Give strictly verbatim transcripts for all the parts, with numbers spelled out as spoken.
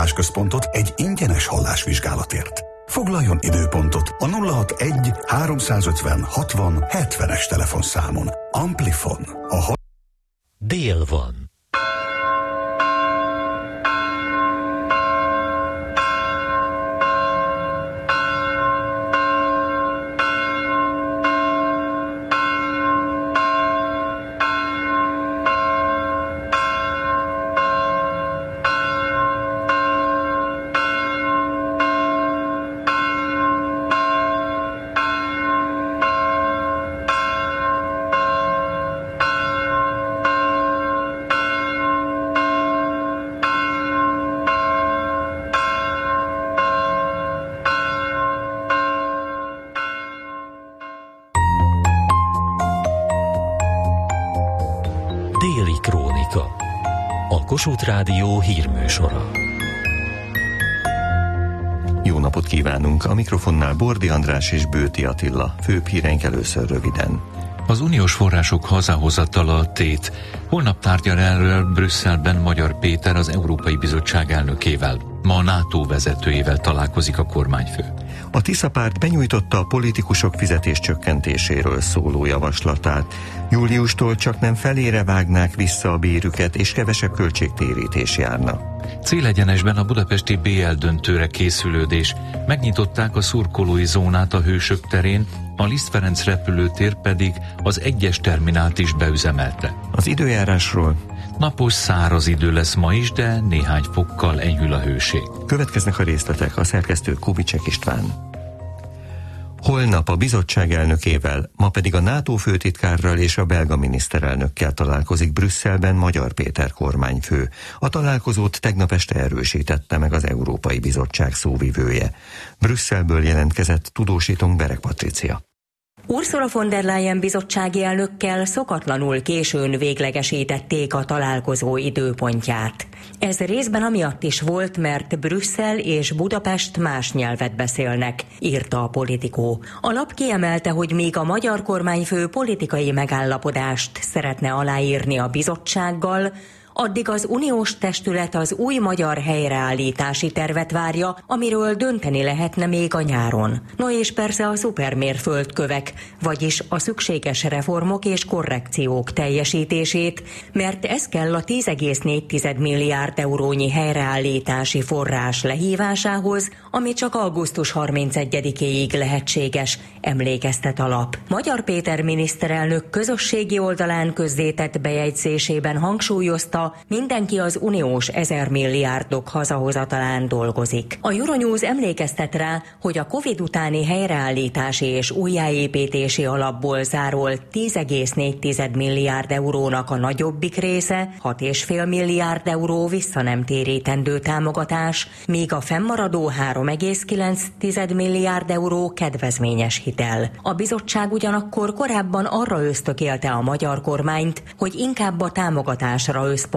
Hallásközpontot egy ingyenes hallásvizsgálatért. Foglaljon időpontot a nulla hatvanegy háromszázötven hatvan hetvenes telefonszámon. Amplifon. A Dél van. Déli Krónika, a Kossuth Rádió hírműsora. Jó napot kívánunk! A mikrofonnál Bordi András és Bőti Attila. Főbb híreink először röviden. Az uniós források hazahozatala a tét. Holnap tárgyal erről Brüsszelben Magyar Péter az Európai Bizottság elnökével. Ma a NATO vezetőjével találkozik a kormányfő. A Tisza párt benyújtotta a politikusok fizetéscsökkentéséről szóló javaslatát. Júliustól csak nem felére vágnák vissza a bérüket, és kevesebb költségtérítés járna. Célegyenesben a budapesti bé el döntőre készülődés. Megnyitották a szurkolói zónát a Hősök terén, a Liszt Ferenc repülőtér pedig az egyes terminált is beüzemelte. Az időjárásról: napos, száraz idő lesz ma is, de néhány fokkal enyhül a hőség. Következnek a részletek, a szerkesztő Kubicsek István. Holnap a bizottság elnökével, ma pedig a NATO főtitkárral és a belga miniszterelnökkel találkozik Brüsszelben Magyar Péter kormányfő. A találkozót tegnap este erősítette meg az Európai Bizottság szóvivője. Brüsszelből jelentkezett tudósítónk Bereg Patricia. Ursula von der Leyen bizottsági elnökkel szokatlanul későn véglegesítették a találkozó időpontját. Ez részben amiatt is volt, mert Brüsszel és Budapest más nyelvet beszélnek, írta a Politico. A lap kiemelte, hogy még a magyar kormányfő politikai megállapodást szeretne aláírni a bizottsággal, addig az uniós testület az új magyar helyreállítási tervet várja, amiről dönteni lehetne még a nyáron. No és persze a szupermérföldkövek, vagyis a szükséges reformok és korrekciók teljesítését, mert ez kell a tíz egész négy milliárd eurónyi helyreállítási forrás lehívásához, ami csak augusztus harmincegyedikéig lehetséges, emlékeztet a lap. Magyar Péter miniszterelnök közösségi oldalán közzétett bejegyzésében hangsúlyozta, mindenki az uniós ezer milliárdok hazahozatalán dolgozik. A Euronews emlékeztet rá, hogy a Covid utáni helyreállítási és újjáépítési alapból zárolt tíz egész négy milliárd eurónak a nagyobbik része, hat egész öt milliárd euró visszanemtérítendő támogatás, míg a fennmaradó három egész kilenc milliárd euró kedvezményes hitel. A bizottság ugyanakkor korábban arra ösztökélte a magyar kormányt, hogy inkább a támogatásra összpontosítson,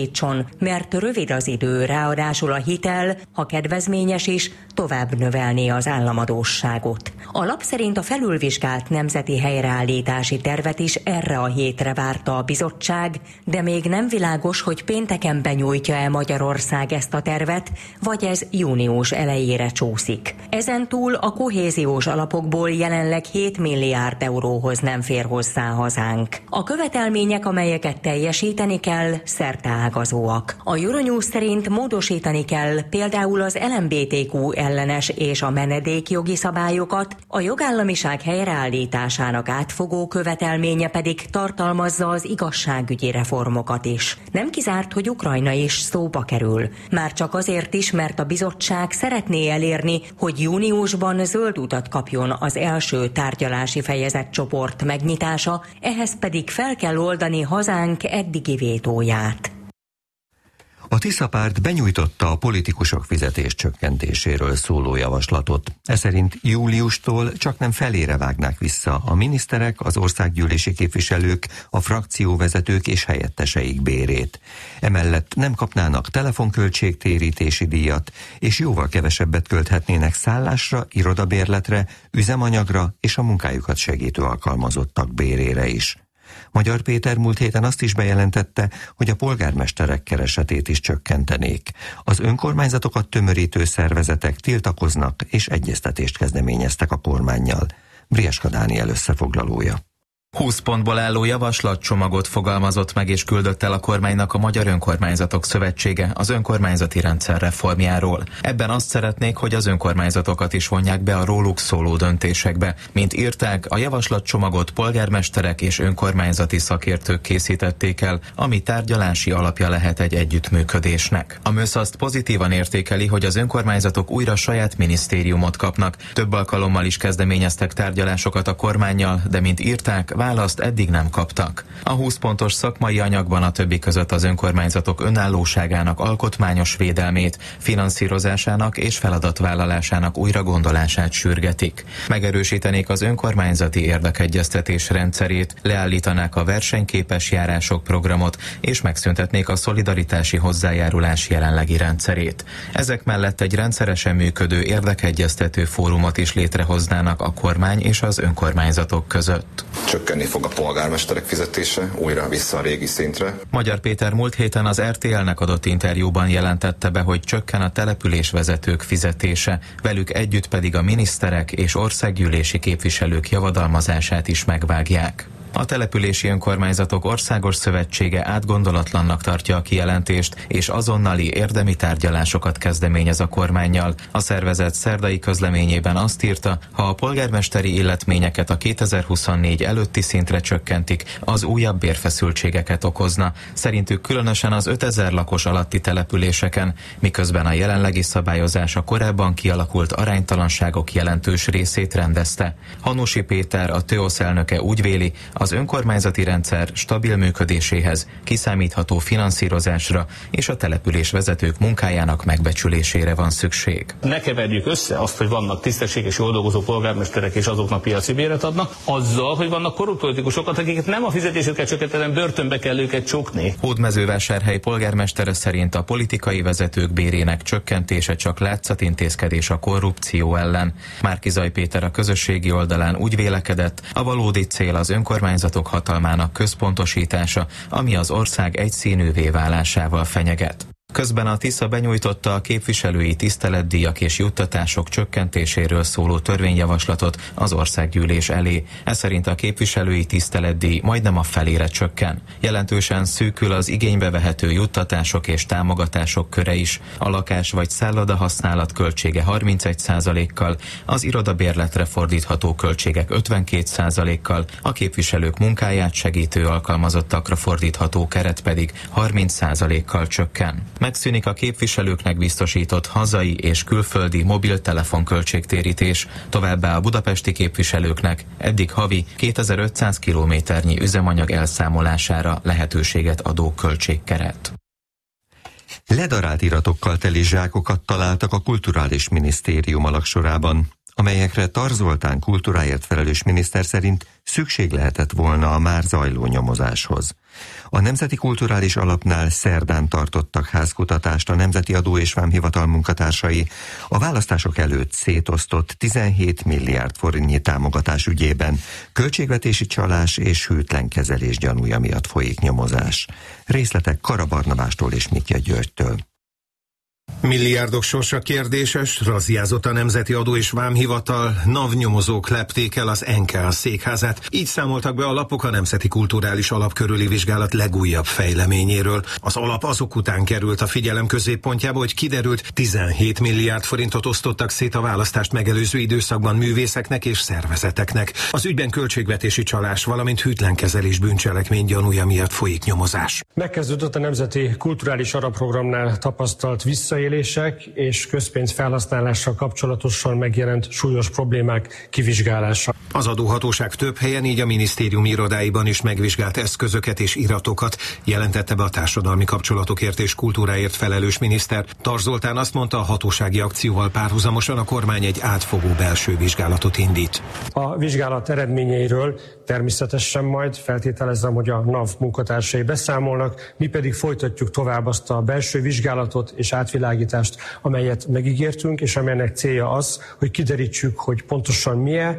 mert rövid az idő, ráadásul a hitel, ha kedvezményes is, tovább növelné az államadósságot. A lap szerint a felülvizsgált nemzeti helyreállítási tervet is erre a hétre várta a bizottság, de még nem világos, hogy pénteken benyújtja-e Magyarország ezt a tervet, vagy ez június elejére csúszik. Ezen túl a kohéziós alapokból jelenleg hét milliárd euróhoz nem fér hozzá hazánk. A követelmények, amelyeket teljesíteni kell, szerteágazóak. A Euronews szerint módosítani kell például az el em bé té kú ellenes és a menedékjogi szabályokat, a jogállamiság helyreállításának átfogó követelménye pedig tartalmazza az igazságügyi reformokat is. Nem kizárt, hogy Ukrajna is szóba kerül. Már csak azért is, mert a bizottság szeretné elérni, hogy júniusban zöld utat kapjon az első tárgyalási fejezetcsoport megnyitása, ehhez pedig fel kell oldani hazánk eddigi vétóját. A Tisza párt benyújtotta a politikusok fizetéscsökkentéséről szóló javaslatot. Ez szerint júliustól csak nem felére vágnák vissza a miniszterek, az országgyűlési képviselők, a frakcióvezetők és helyetteseik bérét. Emellett nem kapnának telefonköltségtérítési díjat, és jóval kevesebbet költhetnének szállásra, irodabérletre, üzemanyagra és a munkájukat segítő alkalmazottak bérére is. Magyar Péter múlt héten azt is bejelentette, hogy a polgármesterek keresetét is csökkentenék. Az önkormányzatokat tömörítő szervezetek tiltakoznak és egyeztetést kezdeményeztek a kormánnyal. Brieska Dániel összefoglalója. húsz pontból álló javaslatcsomagot fogalmazott meg és küldött el a kormánynak a Magyar Önkormányzatok Szövetsége az önkormányzati rendszer reformjáról. Ebben azt szeretnék, hogy az önkormányzatokat is vonják be a róluk szóló döntésekbe. Mint írták, a javaslatcsomagot polgármesterek és önkormányzati szakértők készítették el, ami tárgyalási alapja lehet egy együttműködésnek. A MÖSZ azt pozitívan értékeli, hogy az önkormányzatok újra saját minisztériumot kapnak. Több alkalommal is kezdeményeztek tárgyalásokat a kormánnyal, de mint írták, választ eddig nem kaptak. A húsz pontos szakmai anyagban a többi között az önkormányzatok önállóságának alkotmányos védelmét, finanszírozásának és feladatvállalásának újragondolását sürgetik. Megerősítenék az önkormányzati érdekegyeztetés rendszerét, leállítanák a versenyképes járások programot és megszüntetnék a szolidaritási hozzájárulás jelenlegi rendszerét. Ezek mellett egy rendszeresen működő érdekegyeztető fórumot is létrehoznának a kormány és az önkormányzatok között. Csökkenni fog a polgármesterek fizetése, újra vissza a régi szintre. Magyar Péter múlt héten az er té el-nek adott interjúban jelentette be, hogy csökken a településvezetők fizetése, velük együtt pedig a miniszterek és országgyűlési képviselők javadalmazását is megvágják. A Települési Önkormányzatok Országos Szövetsége átgondolatlannak tartja a kijelentést, és azonnali érdemi tárgyalásokat kezdeményez a kormánnyal. A szervezet szerdai közleményében azt írta, ha a polgármesteri illetményeket a kétezer-huszonnégy előtti szintre csökkentik, az újabb bérfeszültségeket okozna. Szerintük különösen az ötezer lakos alatti településeken, miközben a jelenlegi szabályozás a korábban kialakult aránytalanságok jelentős részét rendezte. Hanusi Péter, a TÖOSZ elnöke úgy véli, az önkormányzati rendszer stabil működéséhez, kiszámítható finanszírozásra és a település vezetők munkájának megbecsülésére van szükség. Ne keverjük össze azt, hogy vannak tisztességes, jól dolgozó polgármesterek és azoknak piaci béret adnak, azzal, hogy vannak korrupt politikusokat, akiket nem a fizetésüket csökkenteni, börtönbe kell őket csukni. Hódmezővásárhely polgármestere szerint a politikai vezetők bérének csökkentése csak látszatintézkedés a korrupció ellen. Márki-Zay Péter a közösségi oldalán úgy vélekedett, a valódi cél az önkormányzat hatalmának központosítása, ami az ország egyszínűvé válásával fenyeget. Közben a Tisza benyújtotta a képviselői tiszteletdíjak és juttatások csökkentéséről szóló törvényjavaslatot az országgyűlés elé. Ez szerint a képviselői tiszteletdíj majdnem a felére csökken. Jelentősen szűkül az igénybe vehető juttatások és támogatások köre is. A lakás vagy szálloda használat költsége harmincegy százalékkal, az irodabérletre fordítható költségek ötvenkét százalékkal, a képviselők munkáját segítő alkalmazottakra fordítható keret pedig harminc százalékkal csökken. Megszűnik a képviselőknek biztosított hazai és külföldi mobiltelefon költségtérítés, továbbá a budapesti képviselőknek eddig havi kétezer-ötszáz kilométernyi üzemanyag elszámolására lehetőséget adó költségkeret. Ledarált iratokkal teli zsákokat találtak a Kulturális Minisztérium alagsorában, amelyekre Tar Zoltán kultúráért felelős miniszter szerint szükség lehetett volna a már zajló nyomozáshoz. A Nemzeti Kulturális Alapnál szerdán tartottak házkutatást a Nemzeti Adó és Vámhivatal munkatársai a választások előtt szétosztott tizenhét milliárd forintnyi támogatás ügyében költségvetési csalás és hűtlen kezelés gyanúja miatt folyik nyomozás. Részletek Kara Barnabástól és Mitya Györgytől. Milliárdok sorsa kérdéses, razziázott a Nemzeti Adó és Vámhivatal, NAV-nyomozók lepték el az en ká székházát. Így számoltak be a lapok a Nemzeti Kulturális Alap körüli vizsgálat legújabb fejleményéről. Az alap azok után került a figyelem középpontjába, hogy kiderült, tizenhét milliárd forintot osztottak szét a választást megelőző időszakban művészeknek és szervezeteknek. Az ügyben költségvetési csalás, valamint hűtlen kezelés bűncselekmény gyanúja miatt folyik nyomozás. Megkezdődött a Nemzeti Kulturális Alapprogramnál tapasztalt visszaélések és közpénz felhasználással kapcsolatosan megjelent súlyos problémák kivizsgálása. Az adóhatóság több helyen, így a minisztérium irodáiban is megvizsgált eszközöket és iratokat, jelentette be a társadalmi kapcsolatokért és kultúráért felelős miniszter. Tar Zoltán azt mondta, a hatósági akcióval párhuzamosan a kormány egy átfogó belső vizsgálatot indít. A vizsgálat eredményeiről természetesen majd feltételezem, hogy a NAV munkatársai beszámolnak, mi pedig folytatjuk tovább azt a belső vizsgálatot és átvilágítást, amelyet megígértünk, és amelynek célja az, hogy kiderítsük, hogy pontosan milyen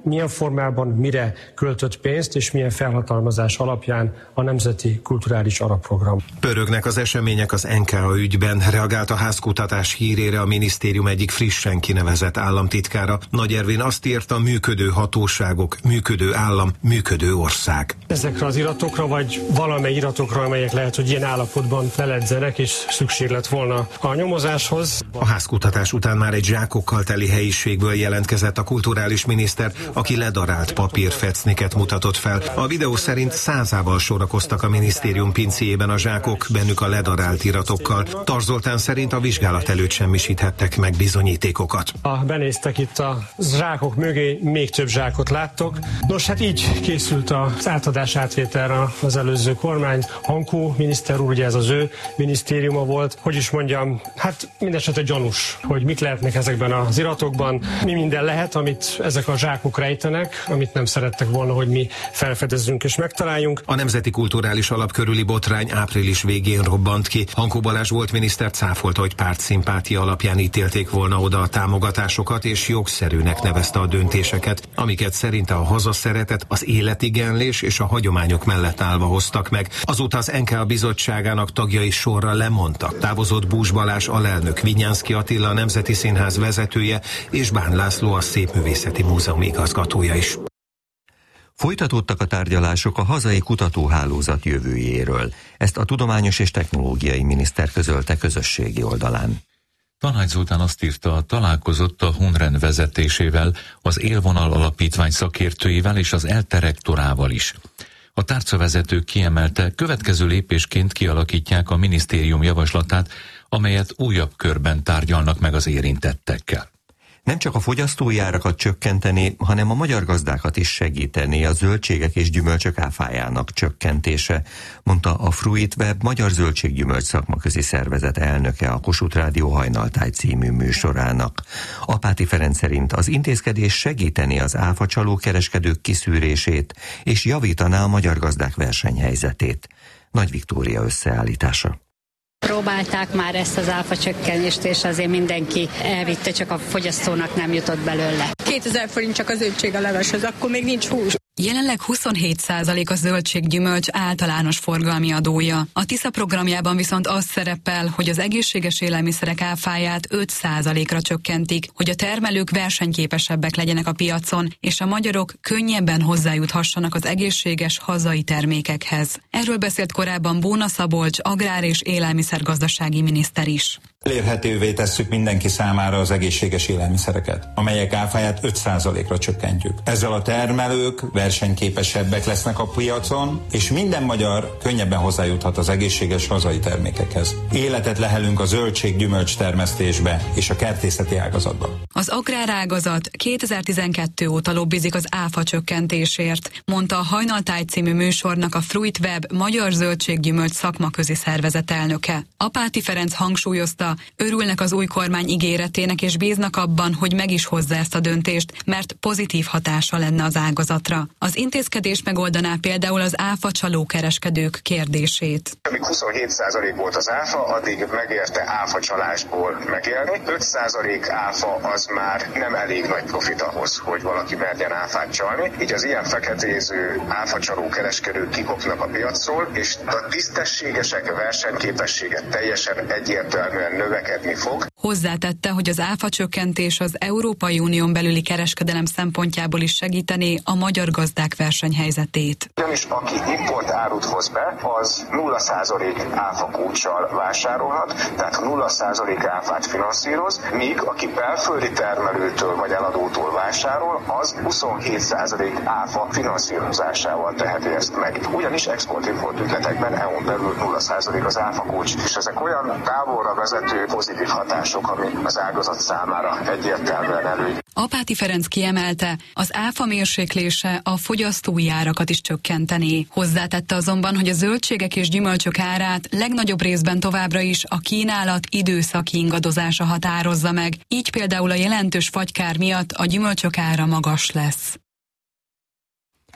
milyen formában, mire költött pénzt, és milyen felhatalmazás alapján a Nemzeti Kulturális Alapprogram. Pörögnek az események az en ká á ügyben, reagált a házkutatás hírére a minisztérium egyik frissen kinevezett államtitkára. Nagy Ervin azt írta, működő hatóságok, működő állam, működő ország. Ezekre az iratokra, vagy valamely iratokra, amelyek lehet, hogy ilyen állapotban leledzenek, és szükség lett volna a nyomozáshoz. A házkutatás után már egy zsákokkal teli helyiségből jelentkezett a kulturális miniszter, aki ledarált papírfecniket mutatott fel. A videó szerint százával sorakoztak a minisztérium pincéjében a zsákok, bennük a ledarált iratokkal. Tarz Zoltán szerint a vizsgálat előtt semmisíthettek meg bizonyítékokat. A benéztek itt a zsákok mögé, még több zsákot láttok. Nos, hát így készült az átadás átvételre az előző kormány. Hankó miniszter úr, ugye ez az ő minisztériuma volt. Hogy is mondjam, hát mindesetre gyanús, hogy mit lehetnek ezekben az iratokban. Mi minden lehet, amit ezek a zsákok rejtenek, amit nem szerettek volna, hogy mi felfedezzünk és megtaláljunk. A Nemzeti Kulturális Alap körüli botrány április végén robbant ki. Hankó Balázs volt miniszter cáfolta, hogy pártszimpátia alapján ítélték volna oda a támogatásokat, és jogszerűnek nevezte a döntéseket, amiket szerinte a hazaszeretet, az életigenlés és a hagyományok mellett állva hoztak meg. Azóta az en ká á bizottságának tagjai sorra lemondtak. Távozott Bús Balázs alelnök, Vinyánszky Attila a Nemzeti Színház vezetője, és Bán László a Szépművészeti Múzeum igazgatója is. Folytatódtak a tárgyalások a hazai kutatóhálózat jövőjéről. Ezt a tudományos és technológiai miniszter közölte közösségi oldalán. Tanács Zoltán azt írta, találkozott a Hunren vezetésével, az Élvonal Alapítvány szakértőivel és az ELTE rektorával is. A tárcavezető kiemelte, következő lépésként kialakítják a minisztérium javaslatát, amelyet újabb körben tárgyalnak meg az érintettekkel. Nem csak a fogyasztói árakat csökkenteni, hanem a magyar gazdákat is segíteni a zöldségek és gyümölcsök áfájának csökkentése, mondta a Fruitweb Magyar Zöldséggyümölcs Szakmaközi Szervezet elnöke a Kossuth Rádió Hajnaltáj című műsorának. Apáti Ferenc szerint az intézkedés segíteni az áfacsaló kereskedők kiszűrését és javítaná a magyar gazdák versenyhelyzetét. Nagy Viktória összeállítása. Próbálták már ezt az áfa csökkenést, és azért mindenki elvitte, csak a fogyasztónak nem jutott belőle. kétezer forint csak az zöldség a leveshez, akkor még nincs hús. Jelenleg huszonhét százalék a zöldséggyümölcs általános forgalmi adója. A TISZA programjában viszont az szerepel, hogy az egészséges élelmiszerek áfáját öt százalékra csökkentik, hogy a termelők versenyképesebbek legyenek a piacon, és a magyarok könnyebben hozzájuthassanak az egészséges hazai termékekhez. Erről beszélt korábban Bóna Szabolcs, agrár- és élelmiszergazdasági miniszter is. Elérhetővé tesszük mindenki számára az egészséges élelmiszereket, amelyek áfáját öt százalékra csökkentjük. Ezzel a termelők versenyképesebbek lesznek a piacon, és minden magyar könnyebben hozzájuthat az egészséges hazai termékekhez. Életet lehelünk a zöldség-gyümölcs termesztésbe és a kertészeti ágazatba. Az agrárágazat kétezer-tizenkettő óta lobbizik az áfa csökkentésért, mondta a Hajnaltáj című műsornak a Fruitweb Magyar Zöldséggyümölcs Szakmaközi Szervezet elnöke. Apáti Ferenc hangsúlyozta, örülnek az új kormány ígéretének és bíznak abban, hogy meg is hozza ezt a döntést, mert pozitív hatása lenne az ágazatra. Az intézkedés megoldaná például az áfa csalókereskedők kérdését. Amíg huszonhét százalék volt az áfa, addig megérte áfa csalásból megélni. öt százalék áfa az már nem elég nagy profit ahhoz, hogy valaki merjen áfát csalni. Így az ilyen feketéző áfa csalókereskedők kikopnak a piacról, és a tisztességesek versenyképessége teljesen egyértelműen növekedni fog. Hozzátette, hogy az áfa csökkentés az Európai Unión belüli kereskedelem szempontjából is segítené a magyar gazdák versenyhelyzetét. Ugyanis aki import árut hoz be, az nulla százalék áfa kulccsal vásárolhat, tehát nulla százalék áfát finanszíroz, míg aki belföldi termelőtől vagy eladótól vásárol, az huszonhét százalék áfa finanszírozásával teheti ezt meg. Ugyanis export-import ügyletekben é u-n belül nulla százalék az áfa kulcs, és ezek olyan távolra vezető pozitív hatások, ami az ágazat számára egyértelműen előny. Apáti Ferenc kiemelte, az áfa mérséklése a fogyasztói árakat is csökkentené. Hozzátette azonban, hogy a zöldségek és gyümölcsök árát legnagyobb részben továbbra is a kínálat időszaki ingadozása határozza meg, így például a jelentős fagykár miatt a gyümölcsök ára magas lesz.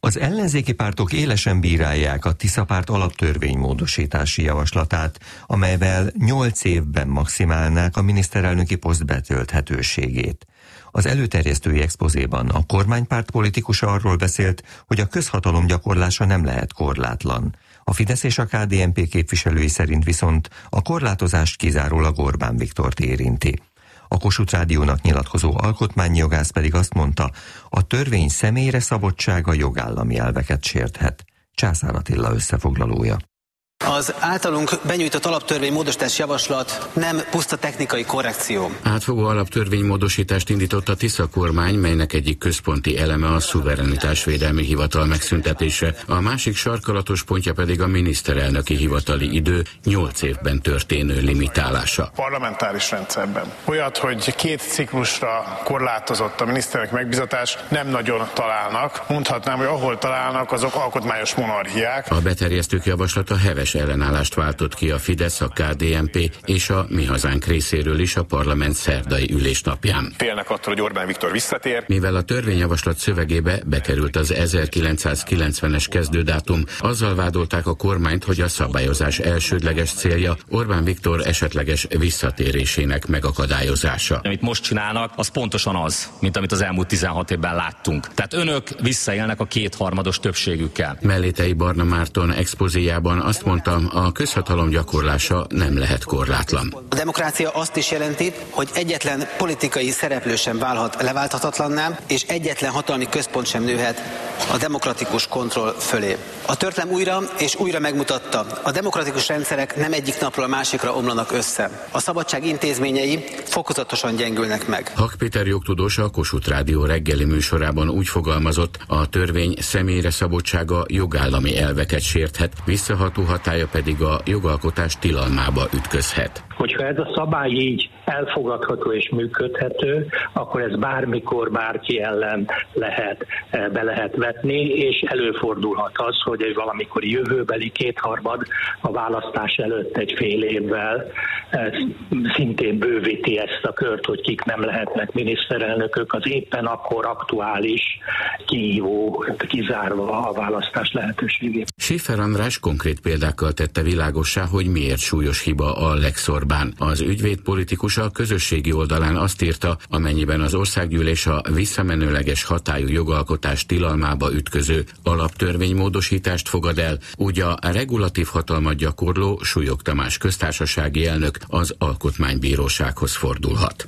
Az ellenzéki pártok élesen bírálják a Tiszapárt alaptörvénymódosítási javaslatát, amelyvel nyolc évben maximálnák a miniszterelnöki poszt betölthetőségét. Az előterjesztői expozéban a kormánypárt politikusa arról beszélt, hogy a közhatalom gyakorlása nem lehet korlátlan. A Fidesz és a ká dé en pé képviselői szerint viszont a korlátozást kizárólag Orbán Viktort érinti. A Kossuth Rádiónak nyilatkozó alkotmányjogász pedig azt mondta, a törvény személyre szabottsága jogállami elveket sérthet. Császár Attila összefoglalója. Az általunk benyújtott alaptörvénymódosítás javaslat nem puszta technikai korrekció. Átfogó alaptörvénymódosítást indított a Tisza kormány, melynek egyik központi eleme a szuverenitásvédelmi hivatal megszüntetése. A másik sarkalatos pontja pedig a miniszterelnöki hivatali idő nyolc évben történő limitálása. Parlamentáris rendszerben olyat, hogy két ciklusra korlátozott a miniszterelnök megbízatás, nem nagyon találnak. Mondhatnám, hogy ahol találnak, azok alkotmányos monarchiák. A beterjesztők javaslata heves ellenállást váltott ki a Fidesz, a ká dé en pé és a Mi Hazánk részéről is a parlament szerdai ülésnapján. Félnek attól, hogy Orbán Viktor visszatér. Mivel a törvényjavaslat szövegébe bekerült az ezerkilencszázkilencvenes kezdődátum, azzal vádolták a kormányt, hogy a szabályozás elsődleges célja Orbán Viktor esetleges visszatérésének megakadályozása. Amit most csinálnak, az pontosan az, mint amit az elmúlt tizenhat évben láttunk. Tehát önök visszaélnek a kétharmados többségükkel. Mellétei Barna Márton expozéjában azt mondta, a közhatalom gyakorlása nem lehet korlátlan. A demokrácia azt is jelenti, hogy egyetlen politikai szereplő sem válhat leválthatatlanná, és egyetlen hatalmi központ sem nőhet a demokratikus kontroll fölé. A történelem újra és újra megmutatta, a demokratikus rendszerek nem egyik napról a másikra omlanak össze. A szabadság intézményei fokozatosan gyengülnek meg. Hak Péter jogtudós a Kossuth Rádió reggeli műsorában úgy fogalmazott, a törvény személyre szabottsága jogállami elveket sérthet, visszaható hatálya pedig a jogalkotás tilalmába ütközhet. Hogyha ez a szabály így elfogadható és működhető, akkor ez bármikor bárki ellen lehet, be lehet vetni, és előfordulhat az, hogy egy valamikori jövőbeli kétharmad a választás előtt egy fél évvel szintén bővíti ezt a kört, hogy kik nem lehetnek miniszterelnökök, az éppen akkor aktuális kihívó, kizárva a választás lehetőségét. Schiffer András konkrét példákkal tette világossá, hogy miért súlyos hiba a Lex Orbán. Az ügyvéd politikus a közösségi oldalán azt írta, amennyiben az országgyűlés a visszamenőleges hatályú jogalkotás tilalmába ütköző alaptörvénymódosítást fogad el, úgy a regulatív hatalmat gyakorló Súlyog Tamás köztársasági elnök az alkotmánybírósághoz fordulhat.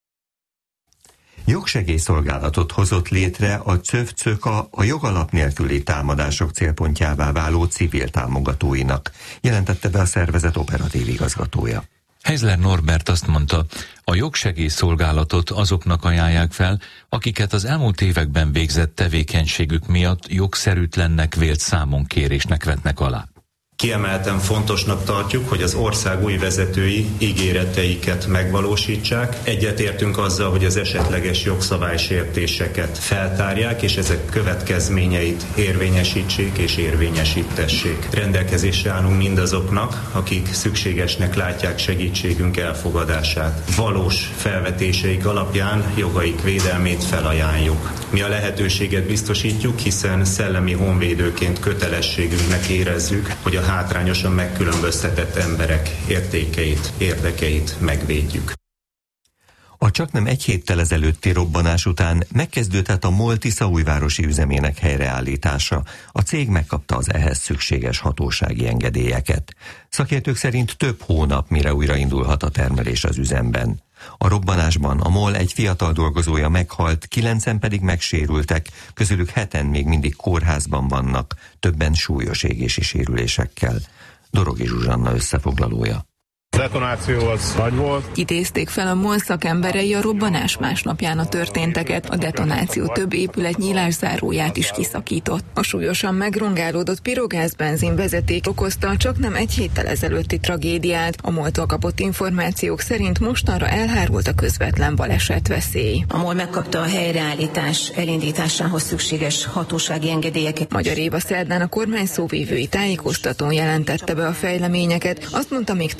Jogsegélyszolgálatot hozott létre a CÖV-CÖKA a jogalap nélküli támadások célpontjává váló civil támogatóinak, jelentette be a szervezet operatív igazgatója. Heizler Norbert azt mondta, a jogsegélyszolgálatot azoknak ajánlják fel, akiket az elmúlt években végzett tevékenységük miatt jogszerűtlennek vélt számonkérésnek vetnek alá. Kiemelten fontosnak tartjuk, hogy az ország új vezetői ígéreteiket megvalósítsák. Egyetértünk azzal, hogy az esetleges jogszabálysértéseket feltárják, és ezek következményeit érvényesítsék és érvényesítessék. Rendelkezésre állunk mindazoknak, akik szükségesnek látják segítségünk elfogadását. Valós felvetéseik alapján jogaik védelmét felajánljuk. Mi a lehetőséget biztosítjuk, hiszen szellemi honvédőként kötelességünknek érezzük, hogy a hátrányosan megkülönböztetett emberek értékeit, érdekeit megvédjük. A csaknem egy héttel ezelőtti robbanás után megkezdődött a MOL tiszaújvárosi üzemének helyreállítása. A cég megkapta az ehhez szükséges hatósági engedélyeket. Szakértők szerint több hónap, mire újraindulhat a termelés az üzemben. A robbanásban a MOL egy fiatal dolgozója meghalt, kilencen pedig megsérültek, közülük heten még mindig kórházban vannak, többen súlyos égési sérülésekkel. Dorogi Zsuzsanna összefoglalója. A detonáció az nagy volt. Idézték fel a MOL szakemberei a robbanás másnapján a történteket. A detonáció több épület nyílászáróját is kiszakított. A súlyosan megrongálódott pirogázbenzin vezeték okozta csaknem egy héttel ezelőtti tragédiát. A MOL-tól kapott információk szerint mostanra elhárult a közvetlen baleset veszély. A MOL megkapta a helyreállítás elindításához szükséges hatósági engedélyeket. Magyar Éva szerdán a kormány szóvívői tájékoztatón jelentette be a fejleményeket. Azt mondta, még több hónap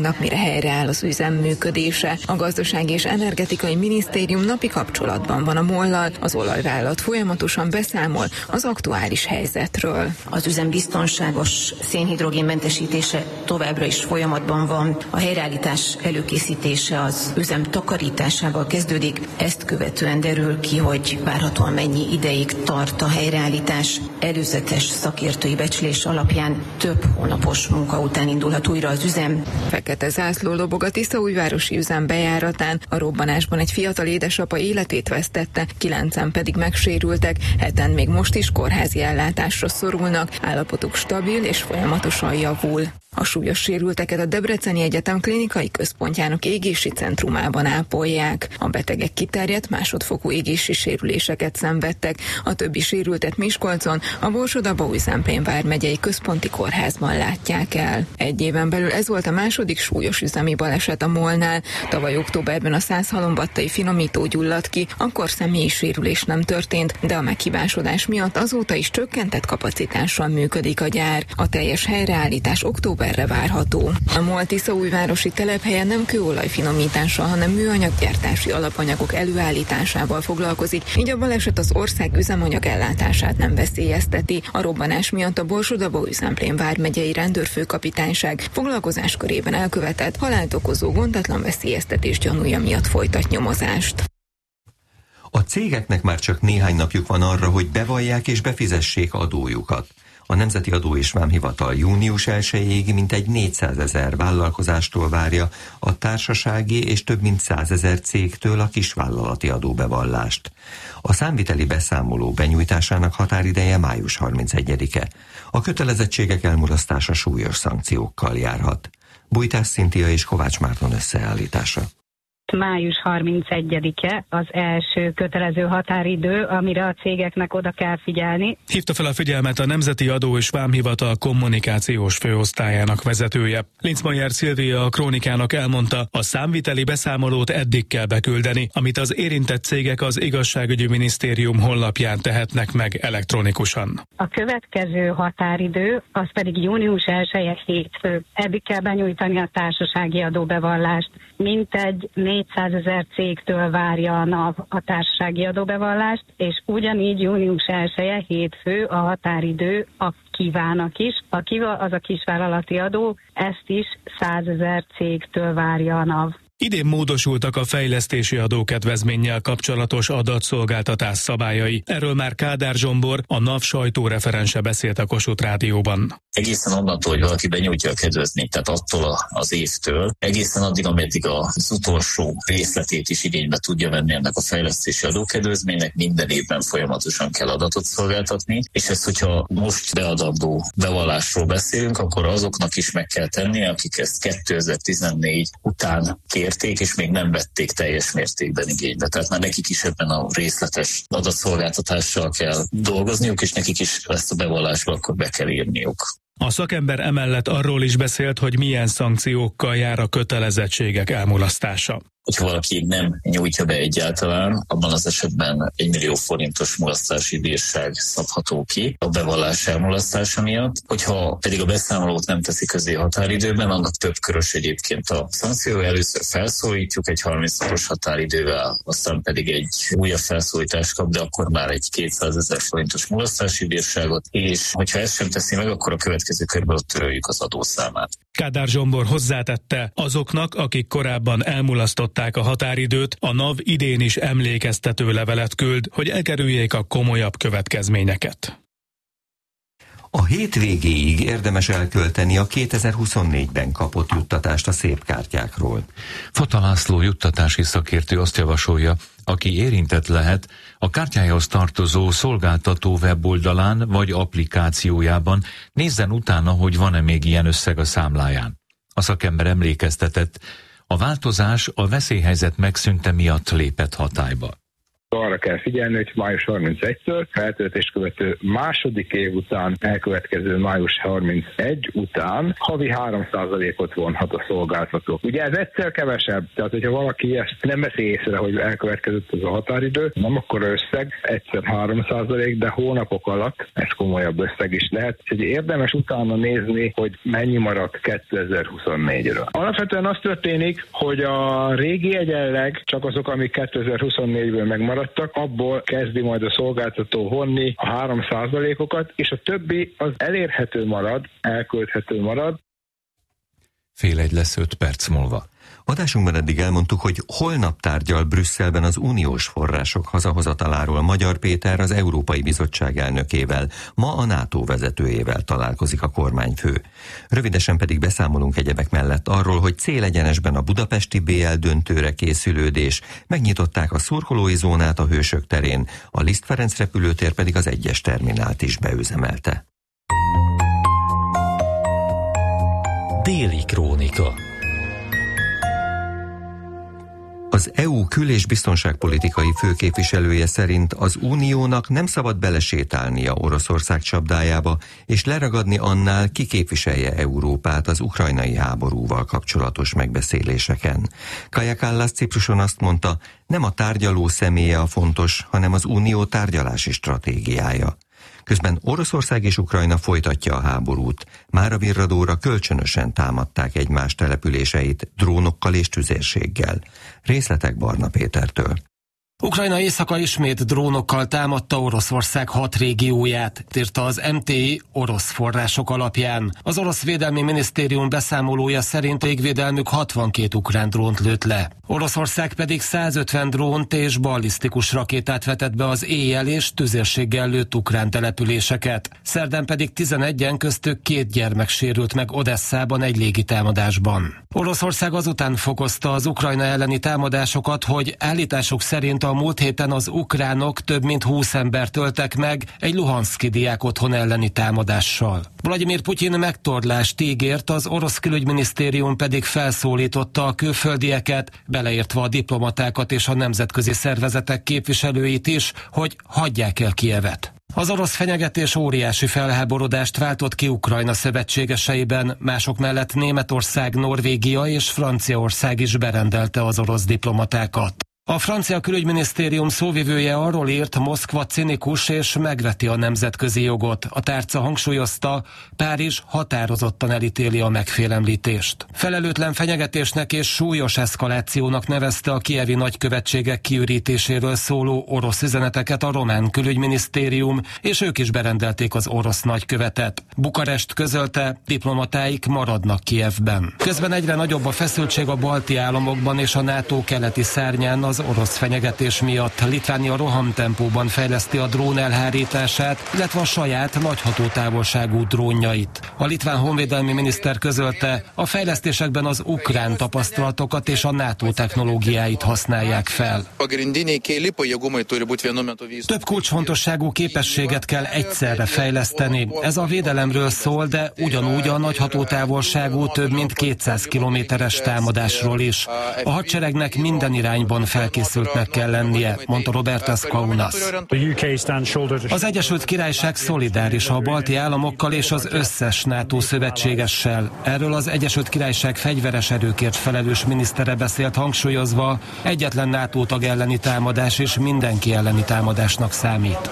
várnak, mire helyreáll az üzem működése. A Gazdasági és Energetikai Minisztérium napi kapcsolatban van a mollal, az olajvállalat folyamatosan beszámol az aktuális helyzetről. Az üzem biztonságos szénhidrogénmentesítése továbbra is folyamatban van. A helyreállítás előkészítése az üzem takarításával kezdődik, ezt követően derül ki, hogy várhatóan mennyi ideig tart a helyreállítás. Előzetes szakértői becslés alapján több hónapos munka után indulhat újra az üzem. Fekete zászló lobog a tiszaújvárosi üzem bejáratán. A robbanásban egy fiatal édesapa életét vesztette, kilencen pedig megsérültek, heten még most is kórházi ellátásra szorulnak, állapotuk stabil és folyamatosan javul. A súlyos sérülteket a Debreceni Egyetem klinikai központjának égési centrumában ápolják. A betegek kiterjedt másodfokú égési sérüléseket szenvedtek, a többi sérültet Miskolcon, a Borsod-Abaúj-Zemplén vármegyei központi kórházban látják el. Egy éven belül ez volt a második súlyos üzemi baleset a molnál. Tavaly októberben a százhalombattai finomító gyulladt ki, akkor személyi sérülés nem történt, de a meghibásodás miatt azóta is csökkentett kapacitással működik a gyár. A teljes helyreállítás októberre várható. A MOL tiszaújvárosi telephelyen nem kőolajfinomítással, hanem műanyaggyártási alapanyagok előállításával foglalkozik, így a baleset az ország üzemanyag ellátását nem veszélyezteti. A robbanás miatt a Borsod-Abaúj-Zemplén vármegyei rendőrfőkapitányság foglalkozáskörében elkövetett halált okozó gondatlan veszélyeztetés gyanúja miatt folytat nyomozást. A cégeknek már csak néhány napjuk van arra, hogy bevallják és befizessék adójukat. A Nemzeti Adó és Vámhivatal június elsejéig mintegy négyszázezer vállalkozástól várja a társasági és több mint százezer cégtől a kisvállalati adóbevallást. A számviteli beszámoló benyújtásának határideje május harmincegyedike. A kötelezettségek elmulasztása súlyos szankciókkal járhat. Bújtás Szintia és Kovács Márton összeállítása. május harmincegyedike az első kötelező határidő, amire a cégeknek oda kell figyelni. Hívta fel a figyelmet a Nemzeti Adó és Vámhivatal kommunikációs főosztályának vezetője. Linzmayer Szilvia a Krónikának elmondta, a számviteli beszámolót eddig kell beküldeni, amit az érintett cégek az Igazságügyi Minisztérium honlapján tehetnek meg elektronikusan. A következő határidő az pedig június elseje hétfő. Eddig kell benyújtani a társasági adóbevallást. Mintegy négyszázezer cégtől várja a NAV a társasági adóbevallást, és ugyanígy június elseje hétfő a határidő a kívának is. A kiva az a kisvállalati adó, ezt is százezer cégtől várja a NAV. Idén módosultak a fejlesztési adókedvezménnyel kapcsolatos adatszolgáltatás szabályai. Erről már Kádár Zsombor, a NAV sajtóreferense beszélt a Kossuth Rádióban. Egészen onnantól, hogy valaki benyújtja a kedvezményt, tehát attól az évtől, egészen addig, ameddig az utolsó részletét is igénybe tudja venni ennek a fejlesztési adókedvezménynek, minden évben folyamatosan kell adatot szolgáltatni, és ezt, hogyha most beadandó bevallásról beszélünk, akkor azoknak is meg kell tennie, akik ezt kétezer-tizennégy után kérték, és még nem vették teljes mértékben igénybe. Tehát már nekik is ebben a részletes adatszolgáltatással kell dolgozniuk, és nekik is ezt a bevallásba akkor be kell írniuk. A szakember emellett arról is beszélt, hogy milyen szankciókkal jár a kötelezettségek elmulasztása. Hogyha valaki nem nyújtja be egyáltalán, abban az esetben egy millió forintos mulasztási bírság szabható ki a bevallás elmulasztása miatt. Hogyha pedig a beszámolót nem teszi közé határidőben, annak több körös egyébként a szankció. Először felszólítjuk egy harminc napos határidővel, aztán pedig egy újabb felszólítást kap, de akkor már egy kétszázezer forintos mulasztási bírságot, és hogyha ezt sem teszi meg, akkor a következő körben ott töröljük az adószámát. Kádár Zsombor hozzátette, azoknak, akik korábban elmulasztották a határidőt, a NAV idén is emlékeztető levelet küld, hogy elkerüljék a komolyabb következményeket. A hétvégéig érdemes elkölteni a kétezer-huszonnégyben kapott juttatást a szép kártyákról. Fata László juttatási szakértő azt javasolja, aki érintett lehet, a kártyájához tartozó szolgáltató weboldalán vagy applikációjában nézzen utána, hogy van-e még ilyen összeg a számláján. A szakember emlékeztetett, a változás a veszélyhelyzet megszűnte miatt lépett hatályba. Arra kell figyelni, hogy május harmincegytől feltöltést követő második év után, elkövetkező május harmincegy után havi három százalékot vonhat a szolgáltató. Ugye ez egyszer kevesebb, tehát hogyha valaki ezt nem veszi észre, hogy elkövetkezett az a határidő, nem akkor összeg, egyszer három százalék, de hónapok alatt ez komolyabb összeg is lehet. Úgyhogy érdemes utána nézni, hogy mennyi maradt kétezer-huszonnégyről. Alapvetően az történik, hogy a régi egyenleg, csak azok, amik kétezer-huszonnégyből megmaradtak, abból kezdi majd a szolgáltató vonni a három százalékokat, és a többi az elérhető marad, elkölthető marad. Fél egy lesz öt perc múlva. Adásunkban eddig elmondtuk, hogy holnap tárgyal Brüsszelben az uniós források hazahozataláról Magyar Péter, az Európai Bizottság elnökével, ma a NATO vezetőjével találkozik a kormányfő. Rövidesen pedig beszámolunk egyebek mellett arról, hogy célegyenesben a budapesti bé el döntőre készülődés, megnyitották a szurkolói zónát a Hősök terén, a Liszt Ferenc repülőtér pedig az egyes terminált is beüzemelte. Déli krónika. Az é u kül- és biztonságpolitikai főképviselője szerint az Uniónak nem szabad belesétálnia Oroszország csapdájába, és leragadni annál, ki képviselje Európát az ukrajnai háborúval kapcsolatos megbeszéléseken. Kaja Kallas Cipruson azt mondta, nem a tárgyaló személye a fontos, hanem az Unió tárgyalási stratégiája. Közben Oroszország és Ukrajna folytatja a háborút. Mára virradóra kölcsönösen támadták egymás településeit drónokkal és tüzérséggel. Részletek Barna Pétertől. Ukrajna északa ismét drónokkal támadta Oroszország hat régióját, írta az em té i orosz források alapján. Az orosz védelmi minisztérium beszámolója szerint a légvédelmük hatvankét ukrán drónt lőtt le. Oroszország pedig százötven drónt és ballisztikus rakétát vetett be az éjjel és tüzérséggel lőtt ukrán településeket. Szerdán pedig tizenegyen, köztük két gyermek sérült meg Odesszában egy légitámadásban. Oroszország azután fokozta az Ukrajna elleni támadásokat, hogy állítások szerint a múlt héten az ukránok több mint húsz embert öltek meg egy luhanszki diák otthon elleni támadással. Vladimir Putyin megtorlást ígért, az orosz külügyminisztérium pedig felszólította a külföldieket, beleértve a diplomatákat és a nemzetközi szervezetek képviselőit is, hogy hagyják el Kijevet. Az orosz fenyegetés óriási felháborodást váltott ki Ukrajna szövetségeseiben, mások mellett Németország, Norvégia és Franciaország is berendelte az orosz diplomatákat. A francia külügyminisztérium szóvivője arról írt, Moszkva cinikus és megveti a nemzetközi jogot. A tárca hangsúlyozta, Párizs határozottan elítéli a megfélemlítést. Felelőtlen fenyegetésnek és súlyos eszkalációnak nevezte a kijevi nagykövetségek kiürítéséről szóló orosz üzeneteket a román külügyminisztérium, és ők is berendelték az orosz nagykövetet. Bukarest közölte, diplomatáik maradnak Kijevben. Közben egyre nagyobb a feszültség a balti államokban és a NATO keleti szárnyán az orosz fenyegetés miatt. Litvánia rohamtempóban fejleszti a drón elhárítását, illetve a saját nagy hatótávolságú drónjait. A litván honvédelmi miniszter közölte, a fejlesztésekben az ukrán tapasztalatokat és a NATO technológiáit használják fel. Több kulcsfontosságú képességet kell egyszerre fejleszteni. Ez a védelemről szól, de ugyanúgy a nagy hatótávolságú több mint kétszáz kilométeres támadásról is. A hadseregnek minden irányban felkészültnek kell lennie, mondta Robertas Kaunas. Az Egyesült Királyság szolidáris a balti államokkal és az összes NATO szövetségessel. Erről az Egyesült Királyság fegyveres erőkért felelős minisztere beszélt, hangsúlyozva, egyetlen NATO tag elleni támadás és mindenki elleni támadásnak számít.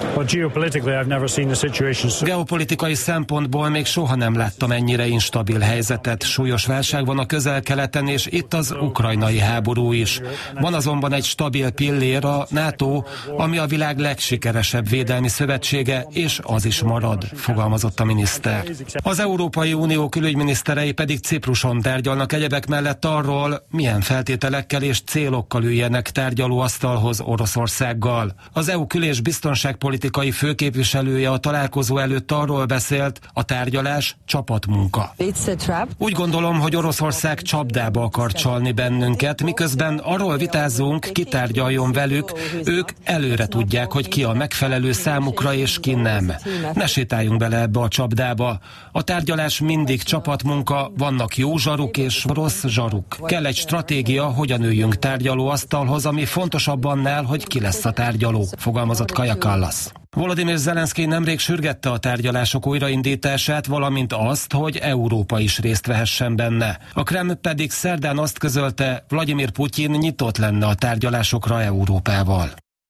Geopolitikai szempontból még soha nem láttam ennyire instabil helyzetet. Súlyos válság van a Közel-Keleten, és itt az ukrajnai háború is. Van azonban egy stabil pillér, a NATO, ami a világ legsikeresebb védelmi szövetsége, és az is marad, fogalmazott a miniszter. Az Európai Unió külügyminiszterei pedig Cipruson tárgyalnak egyebek mellett arról, milyen feltételekkel és célokkal üljenek tárgyalóasztalhoz Oroszországgal. Az é u kül- és biztonságpolitikai főképviselője a találkozó előtt arról beszélt, a tárgyalás csapatmunka. Úgy gondolom, hogy Oroszország csapdába akar csalni bennünket, miközben arról vitázunk, bármelyikük kitárgyaljon velük, ők előre tudják, hogy ki a megfelelő számukra és ki nem. Ne sétáljunk bele ebbe a csapdába. A tárgyalás mindig csapatmunka, vannak jó zsaruk és rossz zsaruk. Kell egy stratégia, hogyan üljünk tárgyalóasztalhoz, ami fontosabb annál, hogy ki lesz a tárgyaló, fogalmazott Kaja Kallas. Volodymyr Zelenszky nemrég sürgette a tárgyalások újraindítását, valamint azt, hogy Európa is részt vehessen benne. A Kreml pedig szerdán azt közölte, Vladimir Putyin nyitott lenne a tárgyalásokra Európával.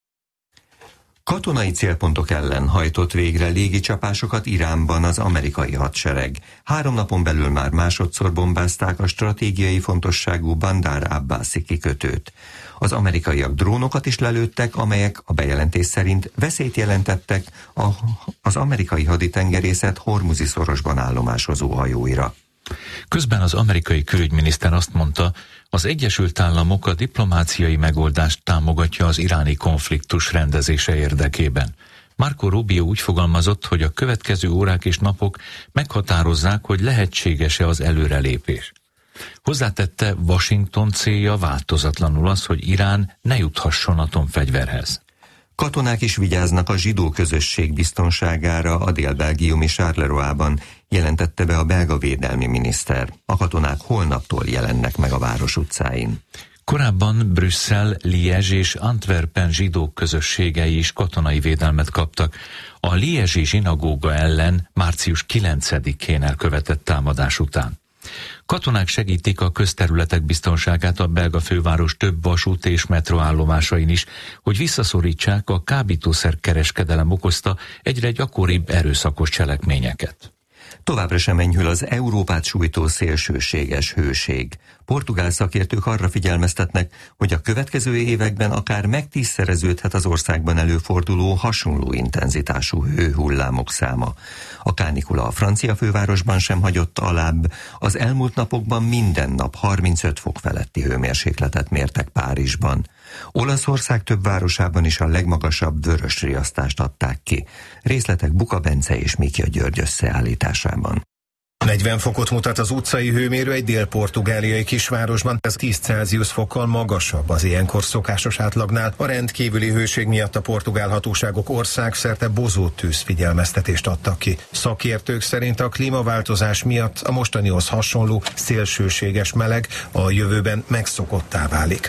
Katonai célpontok ellen hajtott végre légicsapásokat Iránban az amerikai hadsereg. Három napon belül már másodszor bombázták a stratégiai fontosságú Bandar Abbasi kikötőt. Az amerikaiak drónokat is lelőttek, amelyek a bejelentés szerint veszélyt jelentettek a, az amerikai haditengerészet Hormuzi szorosban állomásozó hajóira. Közben az amerikai külügyminiszter azt mondta, az Egyesült Államok a diplomáciai megoldást támogatja az iráni konfliktus rendezése érdekében. Marco Rubio úgy fogalmazott, hogy a következő órák és napok meghatározzák, hogy lehetséges-e az előrelépés. Hozzátette, Washington célja változatlanul az, hogy Irán ne juthasson atomfegyverhez. Katonák is vigyáznak a zsidó közösség biztonságára a dél-belgiumi Charleroi-ban, jelentette be a belga védelmi miniszter. A katonák holnaptól jelennek meg a város utcáin. Korábban Brüsszel, Liège és Antwerpen zsidó közösségei is katonai védelmet kaptak. A liège-i zsinagóga ellen március kilencedikén elkövetett támadás után. Katonák segítik a közterületek biztonságát a belga főváros több vasút és metroállomásain is, hogy visszaszorítsák a kábítószerkereskedelem okozta egyre gyakoribb erőszakos cselekményeket. Továbbra sem enyhül az Európát sújtó szélsőséges hőség. Portugál szakértők arra figyelmeztetnek, hogy a következő években akár megtízszereződhet az országban előforduló hasonló intenzitású hőhullámok száma. A kánikula a francia fővárosban sem hagyott alább. Az elmúlt napokban minden nap harmincöt fok feletti hőmérsékletet mértek Párizsban. Olaszország több városában is a legmagasabb vörös riasztást adták ki. Részletek Buka Bence és Mikja György összeállításában. negyven fokot mutat az utcai hőmérő egy dél-portugáliai kisvárosban, ez tíz Celsius fokkal magasabb az ilyenkor szokásos átlagnál. A rendkívüli hőség miatt a portugál hatóságok országszerte bozó tűzfigyelmeztetést adtak ki. Szakértők szerint a klímaváltozás miatt a mostanihoz hasonló szélsőséges meleg a jövőben megszokottá válik.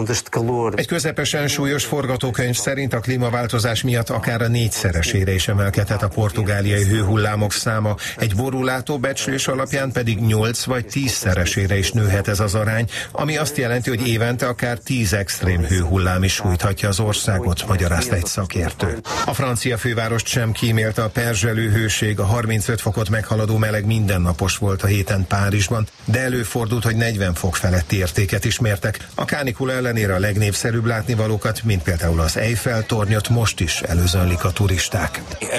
Egy közepesen súlyos forgatókönyv szerint a klímaváltozás miatt akár a négyszeresére is emelkedhet a portugáliai hőhullámok száma. Egy borulátó becslés alapján pedig nyolc vagy tízszeresére is nőhet ez az arány, ami azt jelenti, hogy évente akár tíz extrém hőhullám is sújthatja az országot, magyarázta egy szakértő. A francia fővárost sem kímélte a perzselő hőség, a harmincöt fokot meghaladó meleg mindennapos volt a héten Párizsban, de előfordult, hogy negyven fok feletti értéket is mértek. A kánikula ellenére a legnépszerűbb látnivalókat, mint például az Eiffel tornyot most is előzönlik a turisták.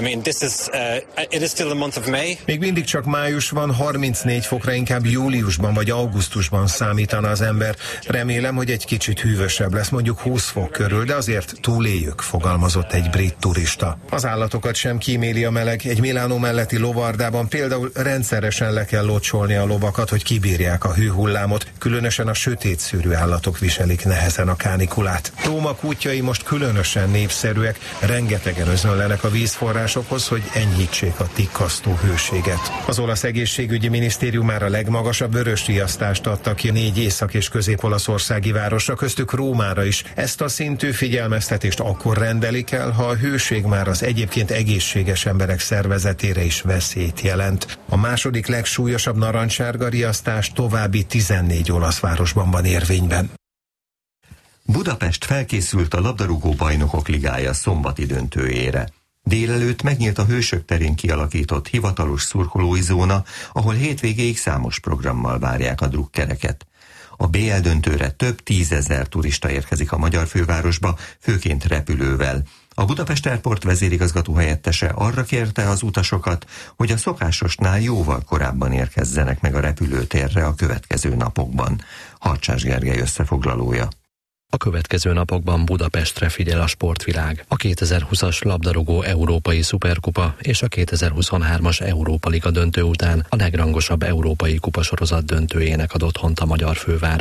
Még mindig csak május van, harmincnégy fokra inkább júliusban vagy augusztusban számítana az ember. Remélem, hogy egy kicsit hűvösebb lesz, mondjuk húsz fok körül, de azért túléljük, fogalmazott egy brit turista. Az állatokat sem kíméli a meleg. Egy Milánó melletti lovardában például rendszeresen le kell locsolni a lovakat, hogy kibírják a hőhullámot. Különösen a sötétszőrű állatok viselik nehezen a kánikulát. Róma kutyai most különösen népszerűek, rengetegen özönlenek a vízforrásokhoz, hogy enyhítsék a tikkasztó hőséget. Az olasz egészségügyi minisztérium már a legmagasabb vörös riasztást adta ki négy észak- és közép-olaszországi városra, köztük Rómára is. Ezt a szintű figyelmeztetést akkor rendelik el, ha a hőség már az egyébként egészséges emberek szervezetére is veszélyt jelent. A második legsúlyosabb narancssárga riasztás további tizennégy olasz városban van érvényben. Budapest felkészült a labdarúgó bajnokok ligája szombati döntőjére. Délelőtt megnyílt a Hősök terén kialakított hivatalos szurkolói zóna, ahol hétvégéig számos programmal várják a drukkereket. A bé el döntőre több tízezer turista érkezik a magyar fővárosba, főként repülővel. A Budapest Airport vezérigazgató helyettese arra kérte az utasokat, hogy a szokásosnál jóval korábban érkezzenek meg a repülőtérre a következő napokban. Harcsás Gergely összefoglalója. A következő napokban Budapestre figyel a sportvilág. A kétezer-húszas labdarúgó európai szuperkupa és a kétezer-huszonhármas Európa Liga döntő után a legrangosabb európai kupasorozat döntőjének ad otthont a magyar főváros.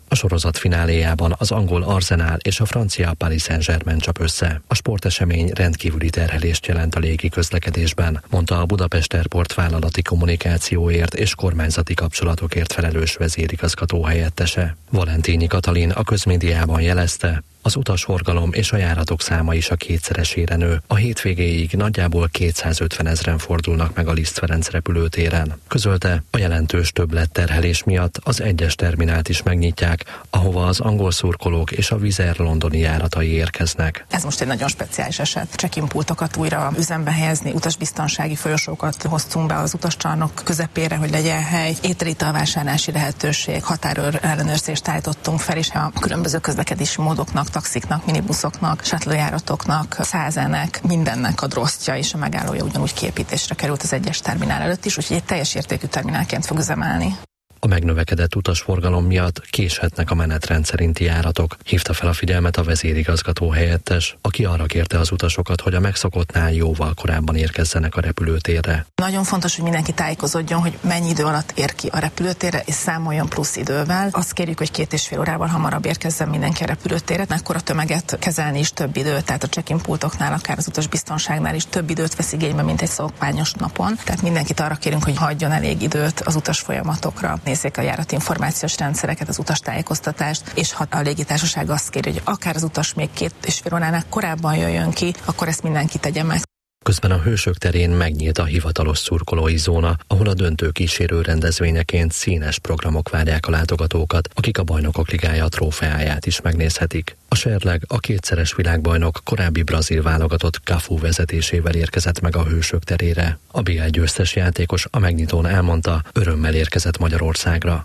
A sorozat fináléjában az angol Arsenal és a francia Paris Saint-Germain csap össze. A sportesemény rendkívüli terhelést jelent a légi közlekedésben, mondta a Budapest Airport vállalati kommunikációért és kormányzati kapcsolatokért felelős vezérigazgató helyettese. Valentini Katalin a közmédiában jelezte, az utasforgalom és a járatok száma is a kétszeresére nő. A hétvégéig nagyjából kétszázötven ezren fordulnak meg a Liszt Ferenc repülőtéren. Közölte, a jelentős többletterhelés miatt az egyes terminált is megnyitják, ahova az angol szurkolók és a Wizz Air londoni járatai érkeznek. Ez most egy nagyon speciális eset. Check-in pultokat újra üzembe helyezni, utasbiztonsági folyosókat hoztunk be az utascsarnok közepére, hogy legyen hely, ételi vásárlási lehetőség, határőr ellenőrzést állítottunk fel, és a különböző közlekedési módoknak, taxiknak, minibuszoknak, shuttle-járatoknak, százenek, mindennek a drosztja és a megállója ugyanúgy kiépítésre került az egyes terminál előtt is, úgyhogy egy teljes értékű terminálként fog üzemelni. A megnövekedett utasforgalom miatt késhetnek a menetrend szerinti járatok, hívta fel a figyelmet a vezérigazgató helyettes, aki arra kérte az utasokat, hogy a megszokottnál jóval korábban érkezzenek a repülőtérre. Nagyon fontos, hogy mindenki tájékozódjon, hogy mennyi idő alatt ér ki a repülőtérre, és számoljon plusz idővel. Azt kérjük, hogy két és fél órával hamarabb érkezzen mindenki a repülőtérre, akkor a tömeget kezelni is több időt, tehát a check-in pultoknál, akár az utasbiztonságnál is több időt vesz igénybe, mint egy szokványos napon. Tehát mindenkit arra kérünk, hogy hagyjon elég időt az utas folyamatokra. Nézzék a járati információs rendszereket, az utastájékoztatást, és ha a légitársaság azt kéri, hogy akár az utas még két és fél óránál korábban jöjjön ki, akkor ezt mindenki tegye meg. Közben a Hősök terén megnyílt a hivatalos szurkolói zóna, ahol a döntő kísérő rendezvényeként színes programok várják a látogatókat, akik a Bajnokok Ligája trófeáját is megnézhetik. A serleg a kétszeres világbajnok korábbi brazil válogatott Cafu vezetésével érkezett meg a Hősök terére. A bé el győztes játékos a megnyitón elmondta, örömmel érkezett Magyarországra.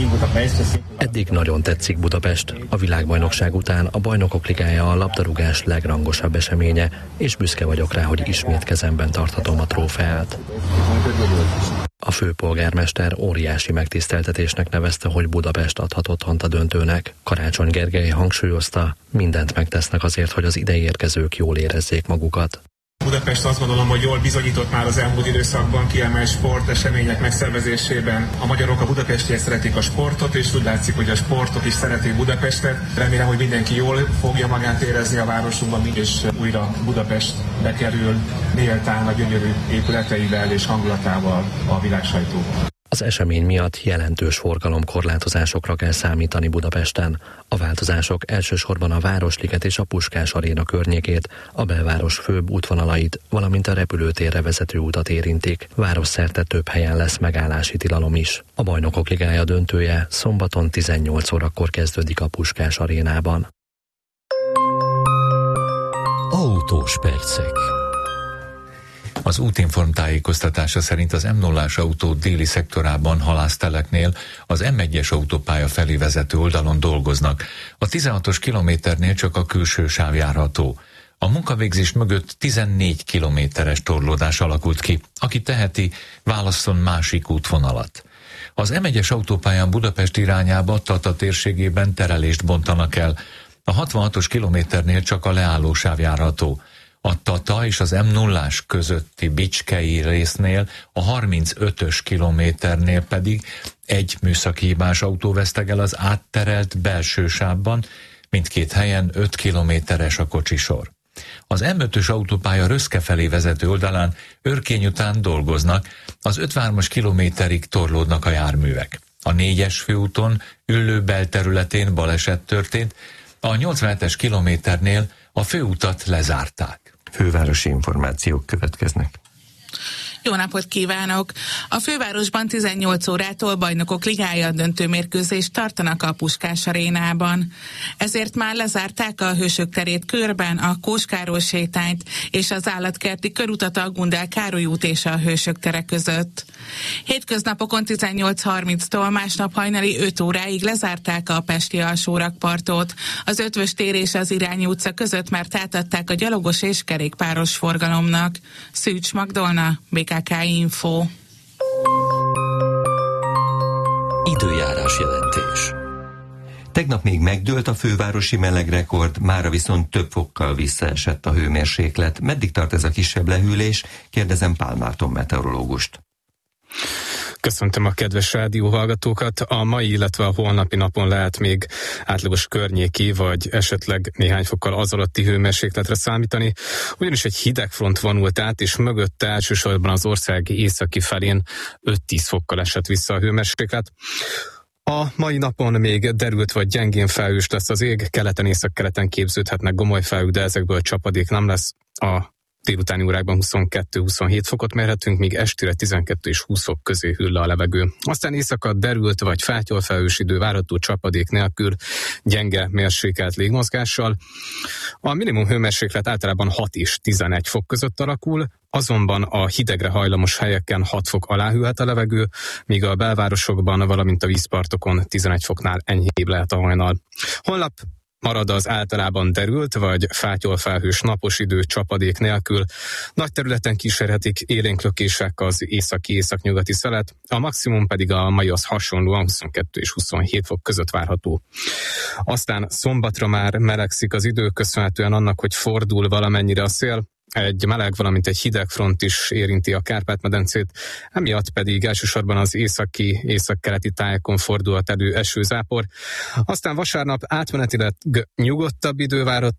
Eddig nagyon tetszik Budapest. A világbajnokság után a Bajnokok Ligája a labdarúgás legrangosabb eseménye, és büszke vagyok rá, hogy ismét kezemben tarthatom a trófeát. A főpolgármester óriási megtiszteltetésnek nevezte, hogy Budapest adhat otthont a döntőnek. Karácsony Gergely hangsúlyozta, mindent megtesznek azért, hogy az ideérkezők jól érezzék magukat. Budapest azt gondolom, hogy jól bizonyított már az elmúlt időszakban kiemelt sportesemények megszervezésében. A magyarok a budapestiek szeretik a sportot, és úgy látszik, hogy a sportok is szeretik Budapestet. Remélem, hogy mindenki jól fogja magát érezni a városunkban, és újra Budapest bekerül méltán a gyönyörű épületeivel és hangulatával a világsajtóban. Az esemény miatt jelentős forgalomkorlátozásokra kell számítani Budapesten. A változások elsősorban a Városliget és a Puskás Aréna környékét, a belváros főbb útvonalait, valamint a repülőtérre vezető utat érintik. Városszerte több helyen lesz megállási tilalom is. A Bajnokok Ligája döntője szombaton tizennyolc órakor kezdődik a Puskás Arénában. Autós percek. Az Útinform tájékoztatása szerint az em nullás autó déli szektorában Halászteleknél az em egyes autópálya felé vezető oldalon dolgoznak. A tizenhatos kilométernél csak a külső sáv járható. A munkavégzés mögött tizennégy kilométeres torlódás alakult ki. Aki teheti, válasszon másik útvonalat. Az em egyes autópályán Budapest irányába Tata térségében terelést bontanak el. A hatvanhatos kilométernél csak a leállósáv járható. A Tata és az em nullás közötti bicskei résznél, a harmincötös kilométernél pedig egy műszaki hibás autó vesztegel az átterelt belső sávban, mindkét helyen öt kilométeres a kocsisor. Az em ötös autópálya Röszke felé vezető oldalán Örkény után dolgoznak, az ötvenhármas kilométerig torlódnak a járművek. A négyes főúton Üllő belterületén baleset történt, a nyolcvanhetes kilométernél a főutat lezárták. Fővárosi információk következnek. Jó napot kívánok! A fővárosban tizennyolc órától Bajnokok Ligája döntőmérkőzést tartanak a Puskás Arénában. Ezért már lezárták a Hősök terét körben, a Kós Károly sétányt és az állatkerti körutat a Gundel Károly út és a Hősök tere között. Hétköznapokon tizennyolc harminctól másnap hajnali öt óráig lezárták a pesti alsórakpartot. Az Ötvös tér és az Irányi utca között már átadták a gyalogos és kerékpáros forgalomnak. Szűcs Magdolna, bé ká ká Info. Időjárás jelentés. Tegnap még megdőlt a fővárosi melegrekord, mára viszont több fokkal visszaesett a hőmérséklet. Meddig tart ez a kisebb lehűlés? Kérdezem Pál Márton meteorológust. Köszöntöm a kedves rádióhallgatókat. A mai, illetve a holnapi napon lehet még átlagos környéki, vagy esetleg néhány fokkal az alatti hőmérsékletre számítani, ugyanis egy hidegfront vonult át, és mögötte elsősorban az ország északi felén öt-tíz fokkal esett vissza a hőmérséklet. A mai napon még derült vagy gyengén felhős lesz az ég, keleten, északkeleten képződhetnek gomoly felhők, de ezekből csapadék nem lesz. A délutáni órákban huszonkettő-huszonhét fokot mérhetünk, míg estére tizenkettő és húsz fok közé hűl le a levegő. Aztán éjszaka derült vagy fátyol felhős idő várható csapadék nélkül, gyenge mérsékelt légmozgással. A minimum hőmérséklet általában hat és tizenegy fok között alakul, azonban a hidegre hajlamos helyeken hat fok alá hűlhet a levegő, míg a belvárosokban, valamint a vízpartokon tizenegy foknál enyhébb lehet a hajnal. Holnap marad az általában derült vagy fátyol felhős napos idő csapadék nélkül. Nagy területen kísérhetik élénklökések az északi-északnyugati szelet, a maximum pedig a maihoz hasonlóan huszonkettő és huszonhét fok között várható. Aztán szombatra már melegszik az idő, köszönhetően annak, hogy fordul valamennyire a szél. Egy meleg, valamint egy hideg front is érinti a Kárpát-medencét, emiatt pedig elsősorban az északi, északkeleti tájakon fordulhat elő esőzápor. Aztán vasárnap átmenetileg nyugodtabb idő várható,